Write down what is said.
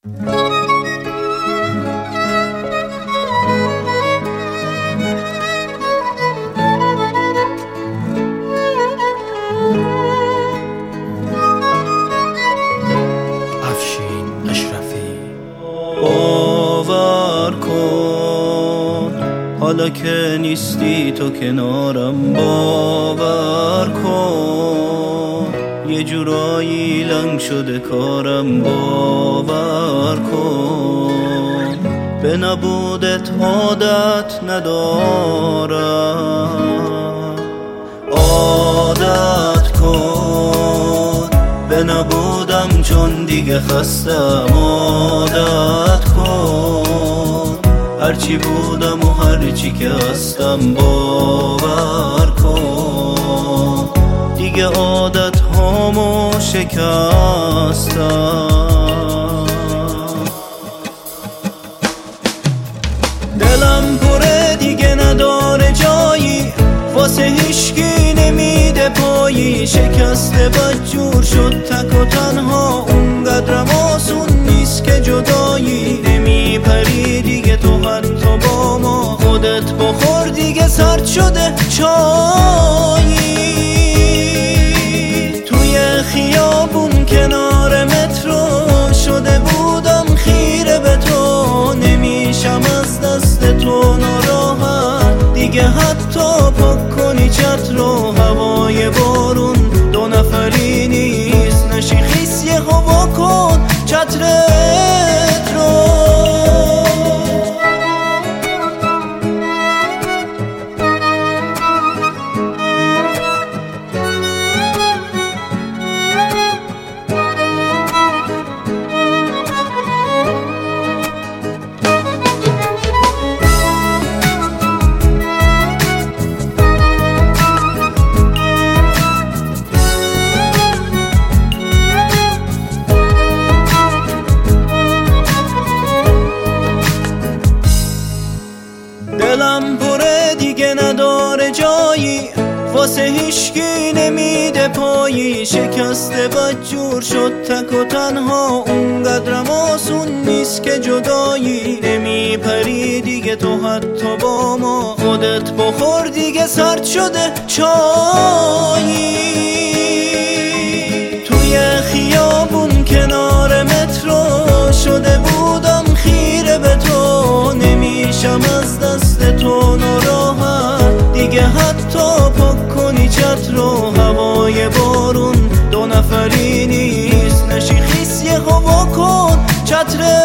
باور کن حالا که نیستی تو کنارم، باور کن یه جورایی لنگ شده کارم، باور کن به نبودت عادت ندارم، عادت کن به نبودم چون دیگه خستم، عادت کن هرچی بودم و هرچی که هستم، باور کن دیگه عادت هامو شکستم. دلم پره دیگه نداره جایی، واسه هیچکی نمیده پایی، شکسته بدجور شد تک و تنها، اونقدرم آسون نیست که جدایی، نمیپری دیگه تو حتی با ما، خودت بخور دیگه سرد شده چایی، توی خیابون کنار مترو شده بودم خیره به تو، نمیشم از دست تو ناراحت دیگه، حتی پاک کنی چت رو، هوای بارون دو نفری نیست، نشی خیس یه هوا کن چترت رو. دلم پره دیگه نداره جایی، واسه هیچکی نمیده پایی، شکسته بدجور شد تک و تنها، اونقدرم آسون نیست که جدایی، نمیپری دیگه تو حتی با ما، خودت بخور دیگه سرد شده چایی، توی خیابون کنار مترو شده بودم خیره به تو، نمیشم از دست تو ناراحت دیگه، حتی پاک کنی چت رو، هوای بارون دو نفری نیست، نشی خیس یه هوا کن چتر